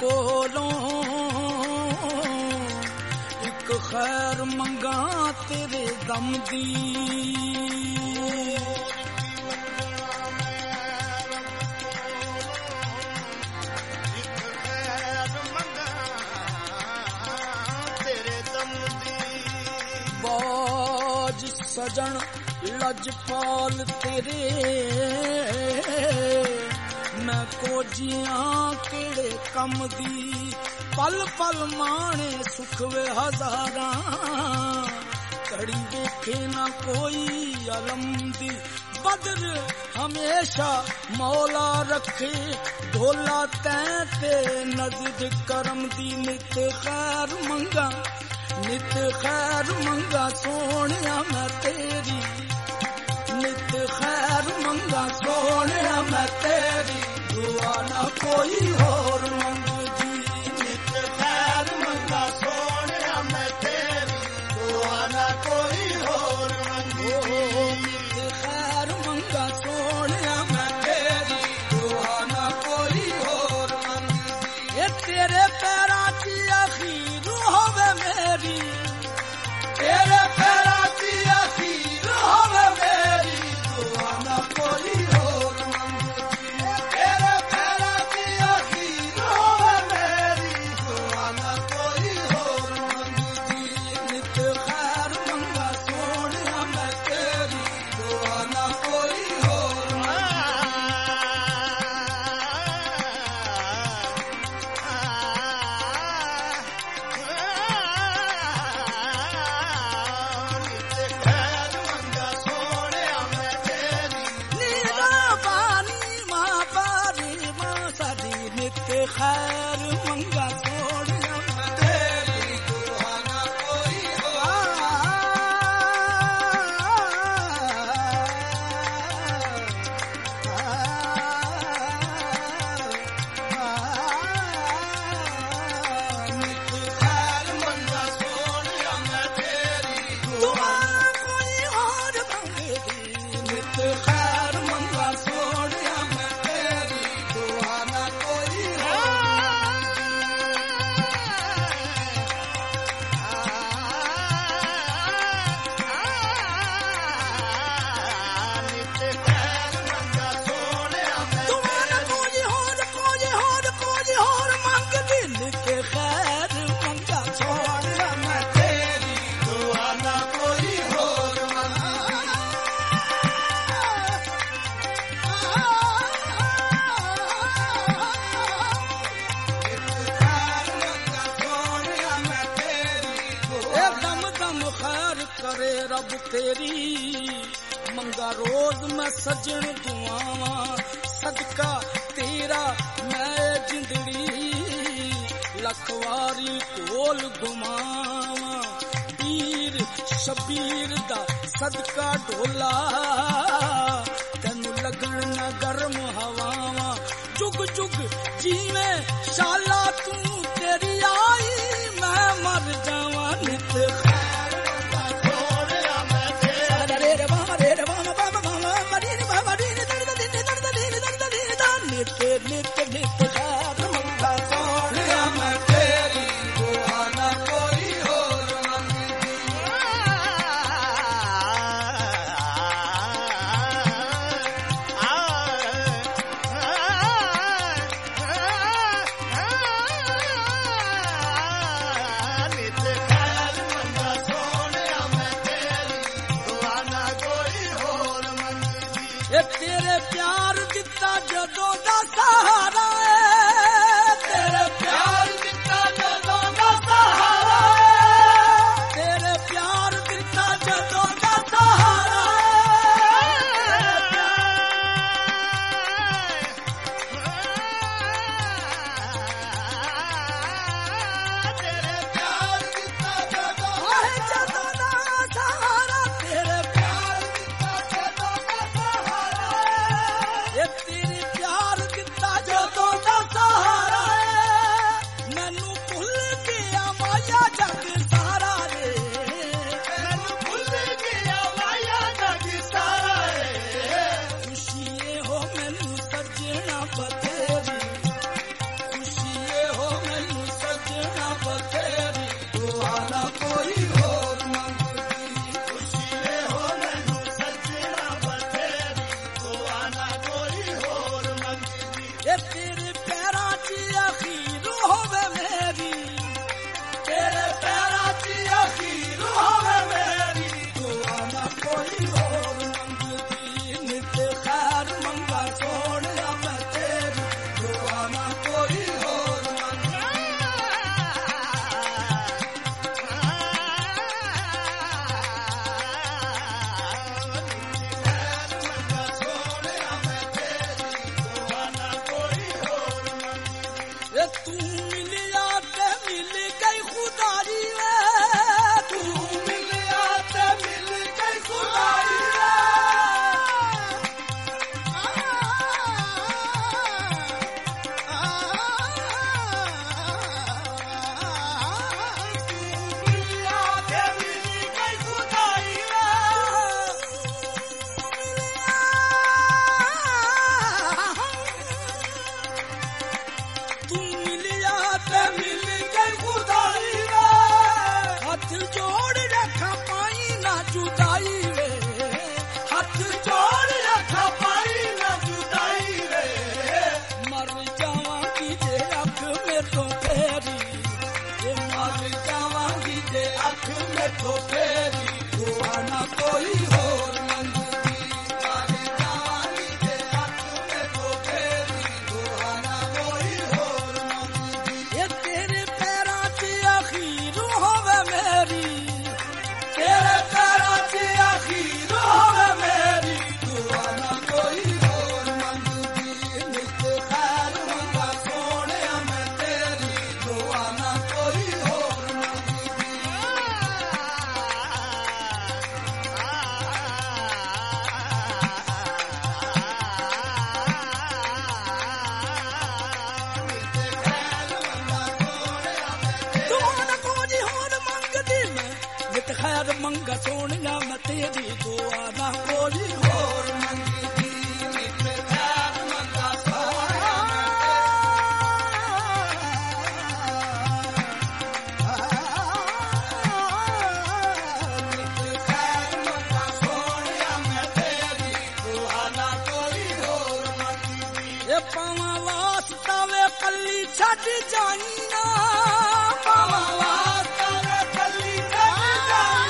ਕੋਲੋਂ ਇੱਕ ਖੈਰ ਮੰਗਾ ਤੇਰੇ ਦਮ ਦੀ ਬਾਜ ਸਜਣ ਲਜਪਾਲ ਤੇਰੇ ਮੈਂ ਕੋਜੀਆਂ ਕਿਹੜੇ ਕੰਮ ਦੀ ਪਲ ਪਲ ਮਾਣੇ ਸੁਖ ਵੇ ਹਜ਼ਾਰਾਂ ਘੜੀ ਵੇਖੇ ਨਾ ਕੋਈ ਅਲਮ ਦੀ ਬਦਰ ਹਮੇਸ਼ਾ ਮੌਲਾ ਰੱਖੇ ਢੋਲਾ ਤੈਂ ਤੇ ਨਜ਼ਰ ਕਰਮ ਦੀ ਨਿਤ ਖੈਰ ਮੰਗਾ ਨਿਤ ਖੈਰ ਮੰਗਾ ਸੋਹਣਿਆ ਮੈਂ ਤੇਰੀ ਨਿਤ ਖੈਰ ਮੰਗਾ ਸੋਹਣਿਆ ਮੈਂ ਤੇਰੀ ਦੁਆ ਨਾ ਕੋਈ ਹੋਰ ਮੰਗਦੀ ਨਿਤ ਖੈਰ ਮੰਗਾ ਸੋਹਣਿਆ ਮੈਂ ਤੇਰੀ ਦੁਆ ਨਾ ਕੋਈ ਹੋਰ ਮੰਗਦੀ ਨਿਤ ਖੈਰ ਮੰਗਾ ਸੋਹਣਿਆ ਮੈਂ ਤੇਰੀ ਦੁਆ ਨਾ ਕੋਈ ਹੋਰ ਮੰਗਦੀ ਇਹ ਤੇਰੇ ਪੈਰਾਂ 'ਚ ਅਖੀਰ ਹੋਵੇ ਮੇਰੀ ਤੇਰੇ ਪੈਰਾਂ 'ਚ ਅਖੀਰ ਹੋਵੇ ਮੇਰੀ ਦੁਆ ਨਾ ਕੋਈ ਹੋਰ ਮੰਗਦੀ ਤੇਰੇ ਪੈਰਾਂ 'ਚ ਅਖੀਰ ਹੋਵੇ ਮੇਰੀ ਦੁਆ ਨਾ ਕੋਈ ਹੋਰ ਮੰਗਦੀ ਨਿਤ ਖੈਰ ਮੰਗਾ ਸੋਹਣਿਆ ਮੈਂ ਤੇਰੀ ਦੁਆ ਨਾ ਕੋਈ ਹੋਰ ਖੈਰ ਮੰਗਾ ਸੋਹਣਿਆ ਮੈਂ ਤੇਰੀ ਦੁਆ ਨਾ ਕੋਈ ਨਿਤ ਖੈਰ ਮੰਗਾ ਸੋਹਣਿਆ ਮੈਂ ਤੇਰੀ ਦੁਆ ਨਾ ਕੋਈ ਹੋਰ ਮੰਗਦੀ ਨਿਤ ਖੈਰ ਮੰਗਾ ਸੋਹਣਿਆ ਮੈਂ ਤੇਰੀ ਦੁਆ ਨਾ ਕੋਈ करे रब तेरी मंगा रोज मैं सजन दुआवां सदका तेरा मैं जिंदड़ी लखवारी ढोल घुमावां पीर शबीर दा सदका ढोला तैनू लगन न गरम हवावां जुग जुग जीवे शाला तू तेरी आई मैं मर जावां नित मिलिया ते मिल गई खुदाई वे तू मिलिया ते मिल गई खुदाई वे मंगा सोनिया मैं तेरी दुआ ना कोई और मंगदी नित खैर मंगा सोनिया नित खैर मंगा सोनिया मैं तेरी दुआ ना कोई और मंगदी ये पावा वास्ता वे कल्ली छड़ जाई ना पावा वास्ता वे कल्ली छड़ जाई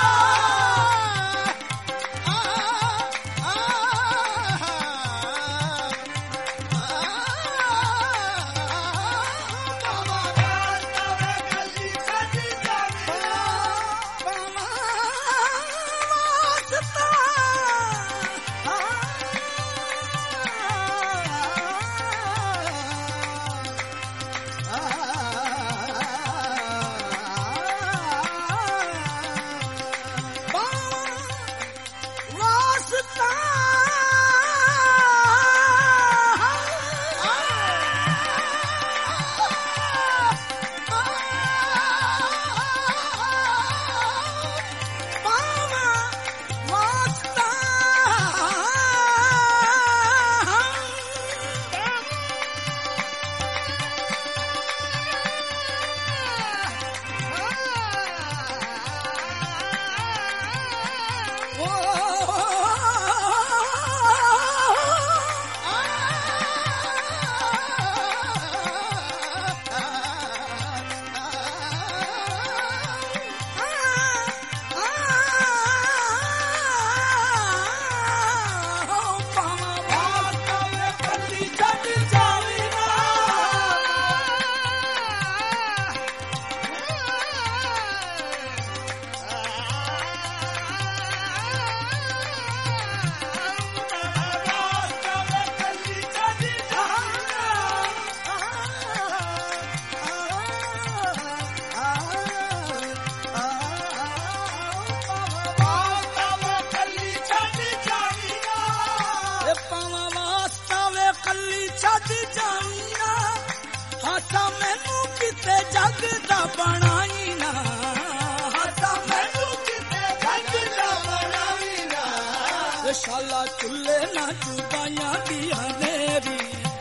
शाला चुल्ले ना जुदाइया दी हनेरी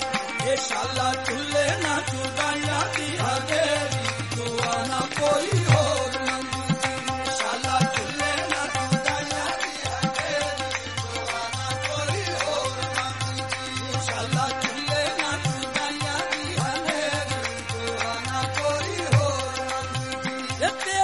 ये शाला चुल्ले ना जुदाइया दी हनेरी दुआ ना कोई और मंगदी शाला चुल्ले ना जुदाइया दी हनेरी दुआ ना कोई और मंगदी शाला चुल्ले ना जुदाइया दी हनेरी दुआ ना कोई और मंगदी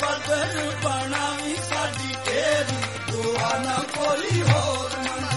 ਬਦਲ ਬਣਾਵੀਂ ਸਾਡੀ ਤੇਰੀ ਦੁਆ ਨਾ ਕੋਈ ਹੋਰ ਮੰਗ